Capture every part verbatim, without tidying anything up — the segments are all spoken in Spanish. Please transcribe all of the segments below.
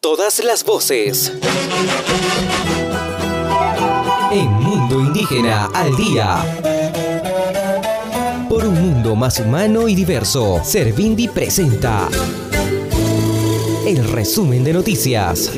todas las voces. En Mundo Indígena al Día. Por un mundo más humano y diverso, Servindi presenta el resumen de noticias.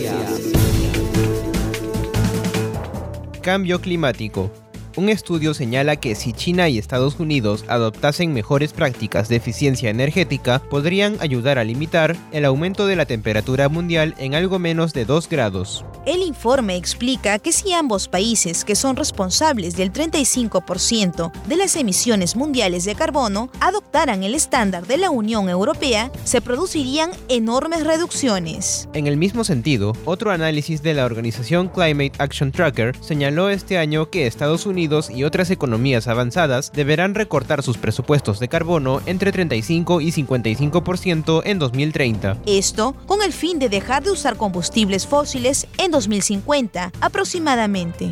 Cambio climático. Un estudio señala que si China y Estados Unidos adoptasen mejores prácticas de eficiencia energética, podrían ayudar a limitar el aumento de la temperatura mundial en algo menos de dos grados. El informe explica que si ambos países, que son responsables del treinta y cinco por ciento de las emisiones mundiales de carbono, adoptaran el estándar de la Unión Europea, se producirían enormes reducciones. En el mismo sentido, otro análisis de la organización Climate Action Tracker señaló este año que Estados Unidos y otras economías avanzadas deberán recortar sus presupuestos de carbono entre treinta y cinco y cincuenta y cinco por ciento en dos mil treinta. Esto con el fin de dejar de usar combustibles fósiles en dos mil cincuenta aproximadamente.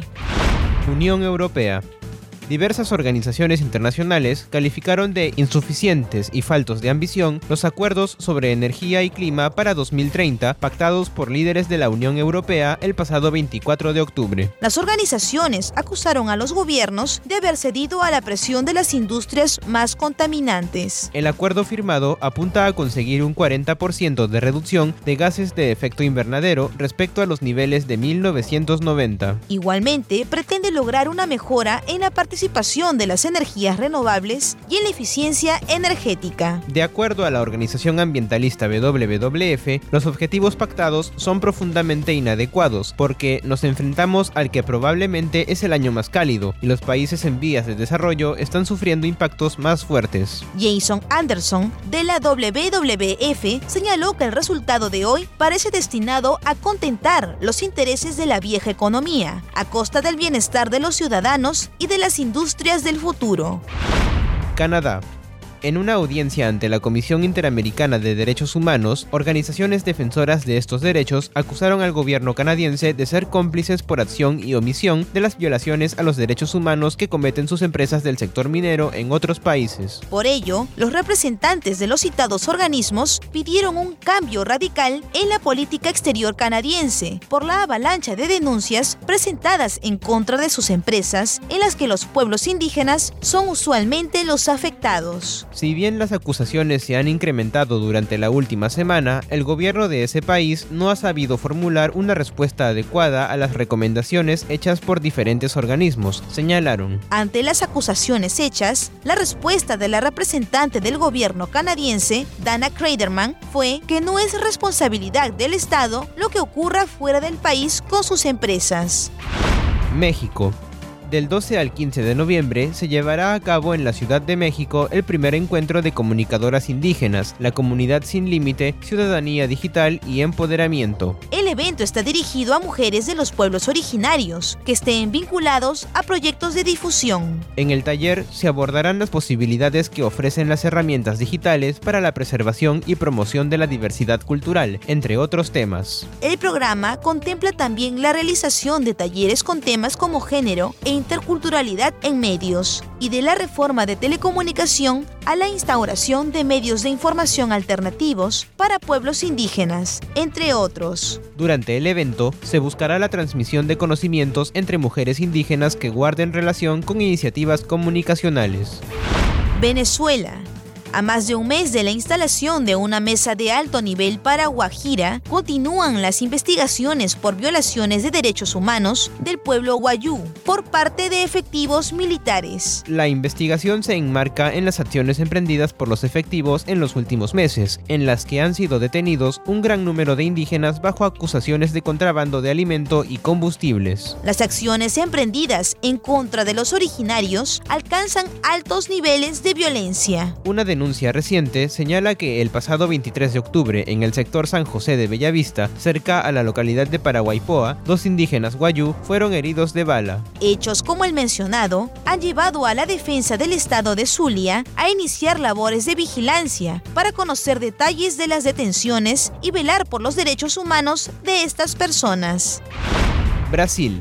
Unión Europea. Diversas organizaciones internacionales calificaron de insuficientes y faltos de ambición los acuerdos sobre energía y clima para dos mil treinta pactados por líderes de la Unión Europea el pasado veinticuatro de octubre. Las organizaciones acusaron a los gobiernos de haber cedido a la presión de las industrias más contaminantes. El acuerdo firmado apunta a conseguir un cuarenta por ciento de reducción de gases de efecto invernadero respecto a los niveles de mil novecientos noventa. Igualmente, pretende lograr una mejora en la participación participación de las energías renovables y en la eficiencia energética. De acuerdo a la organización ambientalista W W F, los objetivos pactados son profundamente inadecuados porque nos enfrentamos al que probablemente es el año más cálido y los países en vías de desarrollo están sufriendo impactos más fuertes. Jason Anderson, de la W W F, señaló que el resultado de hoy parece destinado a contentar los intereses de la vieja economía, a costa del bienestar de los ciudadanos y de las industrias del futuro. Canadá. En una audiencia ante la Comisión Interamericana de Derechos Humanos, organizaciones defensoras de estos derechos acusaron al gobierno canadiense de ser cómplices por acción y omisión de las violaciones a los derechos humanos que cometen sus empresas del sector minero en otros países. Por ello, los representantes de los citados organismos pidieron un cambio radical en la política exterior canadiense por la avalancha de denuncias presentadas en contra de sus empresas, en las que los pueblos indígenas son usualmente los afectados. Si bien las acusaciones se han incrementado durante la última semana, el gobierno de ese país no ha sabido formular una respuesta adecuada a las recomendaciones hechas por diferentes organismos, señalaron. Ante las acusaciones hechas, la respuesta de la representante del gobierno canadiense, Dana Craderman, fue que no es responsabilidad del Estado lo que ocurra fuera del país con sus empresas. México. Del doce al quince de noviembre se llevará a cabo en la Ciudad de México el primer encuentro de comunicadoras indígenas, la Comunidad Sin Límite, Ciudadanía Digital y Empoderamiento. El evento está dirigido a mujeres de los pueblos originarios que estén vinculados a proyectos de difusión. En el taller se abordarán las posibilidades que ofrecen las herramientas digitales para la preservación y promoción de la diversidad cultural, entre otros temas. El programa contempla también la realización de talleres con temas como género e interculturalidad en medios y de la reforma de telecomunicación a la instauración de medios de información alternativos para pueblos indígenas, entre otros. Durante el evento se buscará la transmisión de conocimientos entre mujeres indígenas que guarden relación con iniciativas comunicacionales. Venezuela. A más de un mes de la instalación de una mesa de alto nivel para Guajira, continúan las investigaciones por violaciones de derechos humanos del pueblo wayú por parte de efectivos militares. La investigación se enmarca en las acciones emprendidas por los efectivos en los últimos meses, en las que han sido detenidos un gran número de indígenas bajo acusaciones de contrabando de alimento y combustibles. Las acciones emprendidas en contra de los originarios alcanzan altos niveles de violencia. Una denuncia reciente señala que el pasado veintitrés de octubre en el sector San José de Bellavista, cerca a la localidad de Paraguaypoa, dos indígenas wayú fueron heridos de bala. Hechos como el mencionado han llevado a la defensa del estado de Zulia a iniciar labores de vigilancia para conocer detalles de las detenciones y velar por los derechos humanos de estas personas. Brasil.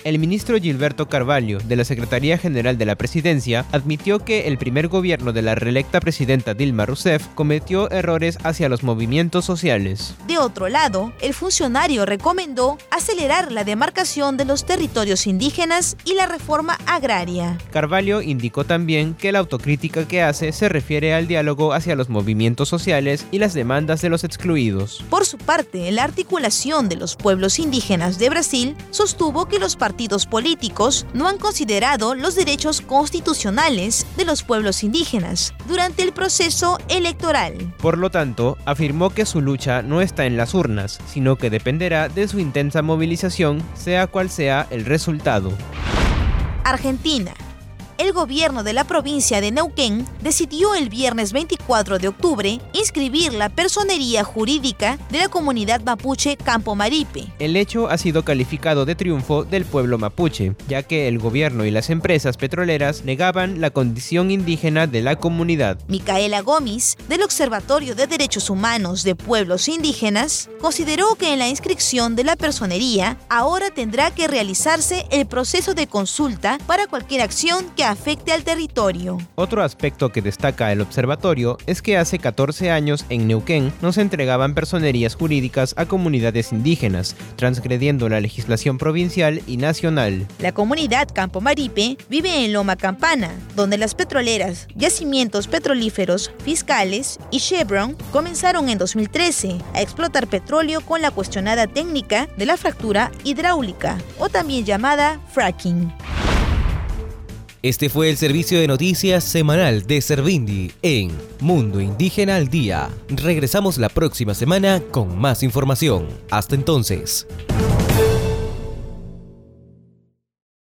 El ministro Gilberto Carvalho, de la Secretaría General de la Presidencia, admitió que el primer gobierno de la reelecta presidenta Dilma Rousseff cometió errores hacia los movimientos sociales. De otro lado, el funcionario recomendó acelerar la demarcación de los territorios indígenas y la reforma agraria. Carvalho indicó también que la autocrítica que hace se refiere al diálogo hacia los movimientos sociales y las demandas de los excluidos. Por su parte, la articulación de los pueblos indígenas de Brasil sostuvo que los partidos políticos no han considerado los derechos constitucionales de los pueblos indígenas durante el proceso electoral. Por lo tanto, afirmó que su lucha no está en las urnas, sino que dependerá de su intensa movilización, sea cual sea el resultado. Argentina. El gobierno de la provincia de Neuquén decidió el viernes veinticuatro de octubre inscribir la personería jurídica de la comunidad mapuche Campo Maripe. El hecho ha sido calificado de triunfo del pueblo mapuche, ya que el gobierno y las empresas petroleras negaban la condición indígena de la comunidad. Micaela Gómez, del Observatorio de Derechos Humanos de Pueblos Indígenas, consideró que en la inscripción de la personería ahora tendrá que realizarse el proceso de consulta para cualquier acción que afecte al territorio. Otro aspecto que destaca el observatorio es que hace catorce años en Neuquén no se entregaban personerías jurídicas a comunidades indígenas, transgrediendo la legislación provincial y nacional. La comunidad Campo Maripe vive en Loma Campana, donde las petroleras, yacimientos petrolíferos, fiscales y Chevron comenzaron en dos mil trece a explotar petróleo con la cuestionada técnica de la fractura hidráulica, o también llamada fracking. Este fue el servicio de noticias semanal de Servindi en Mundo Indígena al Día. Regresamos la próxima semana con más información. Hasta entonces.